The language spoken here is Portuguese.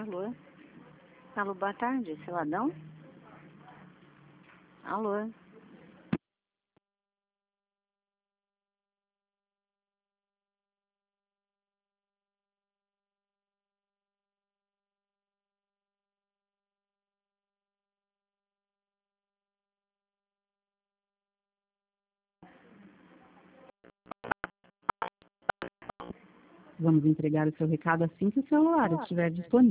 Alô? Alô, boa tarde, seu Adão? Alô? Vamos entregar o seu recado assim que o celular estiver disponível.